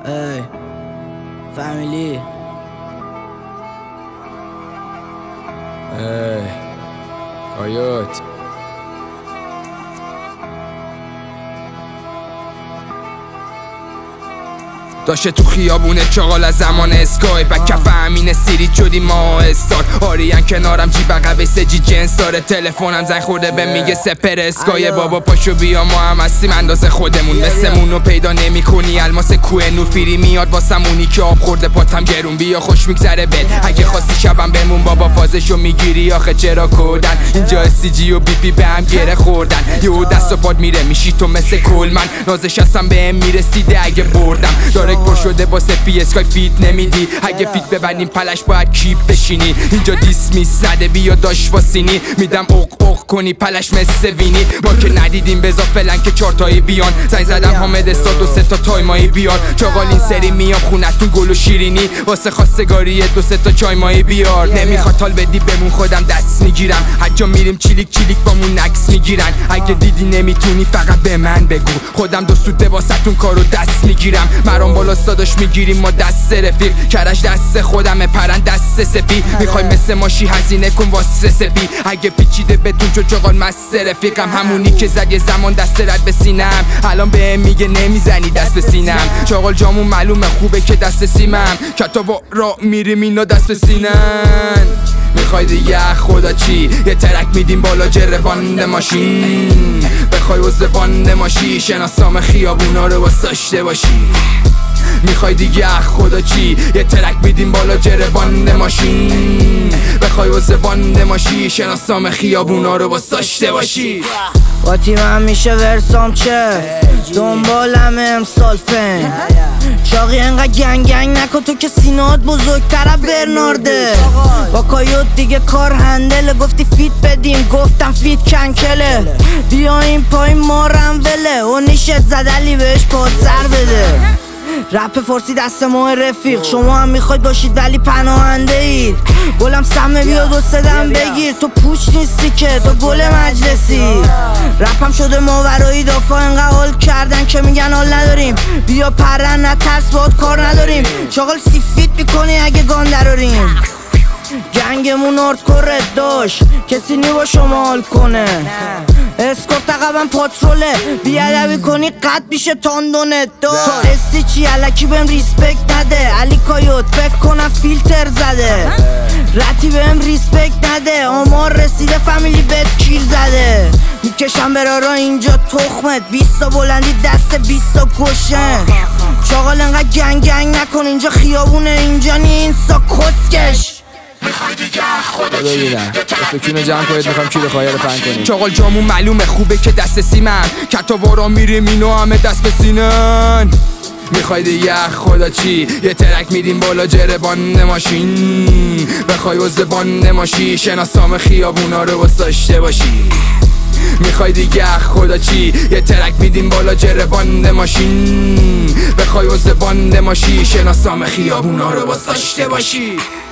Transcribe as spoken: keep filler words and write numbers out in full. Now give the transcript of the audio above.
Hey, family. Hey, Coyote. داشته تو خیابونه چغال از زمان اسکای بک کف همین سیریت شدی ما استار آریان کنارم جیب عقب سجی جنس داره تلفنم زنگ خورده به میگه سپر اسکای بابا پاشو بیا ما هم هستیم اندازه خودمون مثلمونو پیدا نمی کنی الماس کوه نور فیری میاد واسمونی که آب خورده پاتم گرون بیا خوش میگذره بل اگه خواستی شبم بمون بابا فازشو میگیری آخه چرا کردن اینجا سی جی و بی پی به هم گره خوردن یهو دست و پاد میره میشی تو مثل کلمن نازش هستم بهم میرسیده اگه بردم داره پر شده با سپی اسکای فیت نمیدی اگه فیت ببندیم پلش باید کیپ بشینی اینجا دیس میزده بیا داش واسینی میدم اوق اوق کنی پلش مثل وینی ما که ندیدیم بزا فلن که چارتایی بیان زنگ زدم حامد استاد و سه تا تایمایی بیار چاقال این سری میام خونتون گل و شیرینی واسه خواستگاری دو سه تا چای مایی بیار نمیخواد تال بدی بمون خودم دست میگیرم هر جا میریم چیلیک چیلیک بامون عکس میگیرن اگه دیدی نمیتونی فقط به من بگو خودم دو سوده واسهتون کارو دست میگیرم مرام بالا داداش میگیریم ما دست رفیق کرش دست خودمه پرن دست سپی میخوای مثل ماشی هزینه کن واسه سپی اگه پیچیده بدون چو چغال مست رفیقم همونی که زد یه زمان دست رد به سینم الان بهم میگه نمیزنی دست به سینم چغال جامون معلومه خوبه که دست سیمم کتابا را میریم اینا دست به سینن میخوای دیگه خدا چی یه ترک میدیم بالا جره باند ماشین بخوای وزه باند ماشی شناسام خیابونا رو واساشته باشی میخوای دیگه خدا چی یه ترک میدیم بالا جره باند ماشین بخوای وزه باند ماشی شناسام خیابونا رو واساشته باشی با تیمم میشه ورسام چه دنبالم امسال فن چاقی انقدر گنگ گنگ نکن تو که سینات بزرگتره برنارده با کایوت دیگه کار هندله گفتی فیت بدیم گفتم فیت کنکله بیا این پایین مارم وله و نیشت زدلی بهش پادزر بده رپ فارسی دست ما رفیق شما هم میخواید باشید ولی پناهنده اید گلم سمه بیا دو سدم بگیر تو پوچ نیستی که تو گل مجلسی رپم شده ماورایی دافا انقدر حال کردن که میگن حال نداریم بیا پرن نترس باد کار نداریم چاقال سیفیت میکنی اگه گان دراریم گنگمون آرد کرد داشت کسی نی با شما حال کنه اسکورت عقبم پاتروله بیادبی کنی قد میشه تاندونه داشت تو استی چی علکی بهم ریسپکت نده علی کایوت فکر کنم فیلتر زده رتی بهم ریسپکت نده آمار رسیده فامیلی بهت کیر زده میکشم برارا اینجا تخمت بیستا بلندی دست بیستا کشن چاقال انقدر گنگ گنگ نکن اینجا خیابونه اینجا نی اینستا کسکش میخوای دیگه خدا چی فکرینو جمع کنید میخوام کیلو خواهی رو پنگ کنیم چاقال جامون معلومه خوبه که دست سیمم کتابارا میریم اینو همه دست به سینن میخوای دیگه خدا چی یه ترک میدیم بالا جره باند ماشین بخوای وزه باند ماشی شناسام خیابونا رو واساشته باشی میخوای دیگه خدا چی یه ترک میدیم بالا جره باند ماشین بخوای وزه باند ماشی شناسام خیابونا رو واساشته باشی